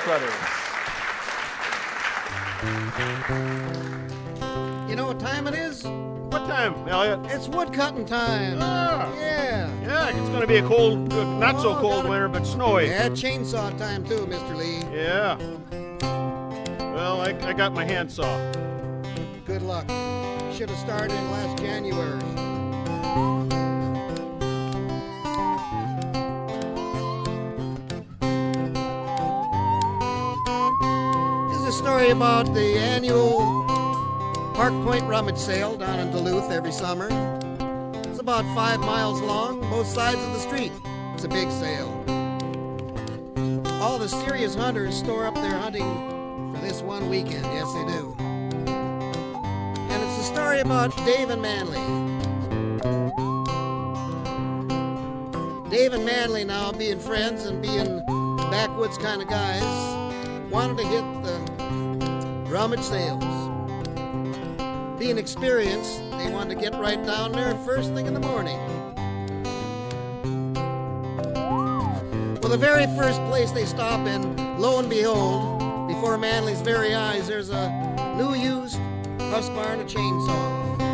Brothers. You know what time it is? What time, Elliot? It's wood cutting time. Ah. Yeah. Yeah, it's going to be a cold, not so cold gotta- winter, but snowy. Yeah, chainsaw time too, Mr. Lee. Yeah. Well, I got my handsaw. Good luck. Should have started in last January. This is a story about the annual Park Point Rummage Sale down in Duluth every summer. It's about 5 miles long, both sides of the street. It's a big sale. All the serious hunters store up their hunting for this one weekend. Yes, they do. And it's a story about Dave and Manley. Dave and Manley, now being friends and being backwoods kind of guys, wanted to hit the rummage sales. Being experienced, they wanted to get right down there first thing in the morning. Well, the very first place they stop in, lo and behold, before Manley's very eyes, there's a new used Husqvarna chainsaw.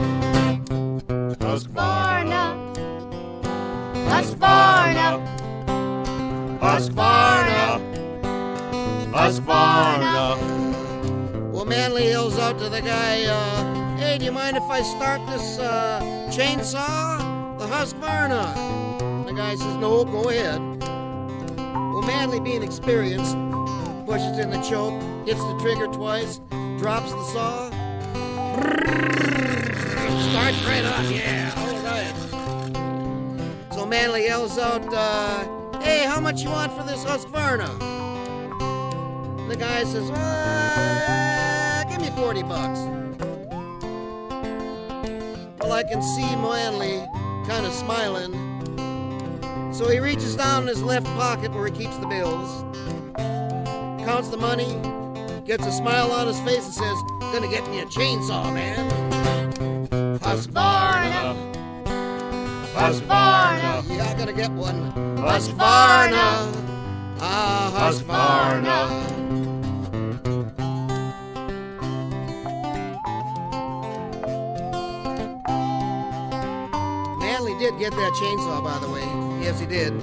Husqvarna, Husqvarna, Husqvarna, Husqvarna. Well, Manley yells out to the guy, hey, do you mind if I start this chainsaw? The Husqvarna. The guy says, no, go ahead. Well, Manley, being experienced, pushes in the choke, hits the trigger twice, drops the saw. Starts right on, yeah, all right. So Manley yells out, hey, how much you want for this Husqvarna? The guy says, give me $40. Well, I can see Manley kind of smiling. So he reaches down in his left pocket where he keeps the bills, counts the money, gets a smile on his face and says, gonna get me a chainsaw, man. Husqvarna, Husqvarna, Yeah, I gotta get one. Husqvarna, Ah, Husqvarna. Manley did get that chainsaw, by the way. Yes, he did.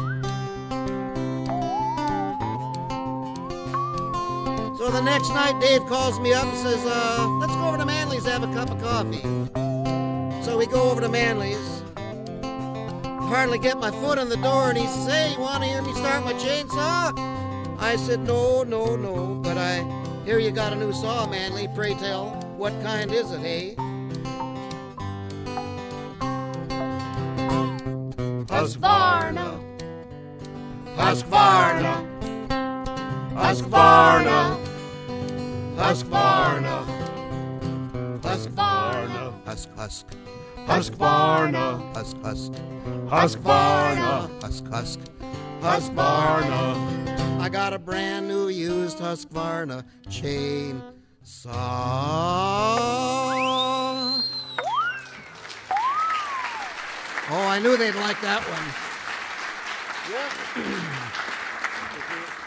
So the next night, Dave calls me up and says, let's go over to Manley's, have a cup of coffee. So we go over to Manley's. Hardly get my foot in the door, and he says, hey, you want to hear me start my chainsaw? I said, no, but I hear you got a new saw, Manley. Pray tell, what kind is it, hey? Husqvarna, Husqvarna, Husqvarna, Husqvarna, Husqvarna, Husk, husk, Husqvarna, husk, husk, Husqvarna, husk, husk. Husqvarna. I got a brand new used Husqvarna chainsaw. Oh, I knew they'd like that one. Yep.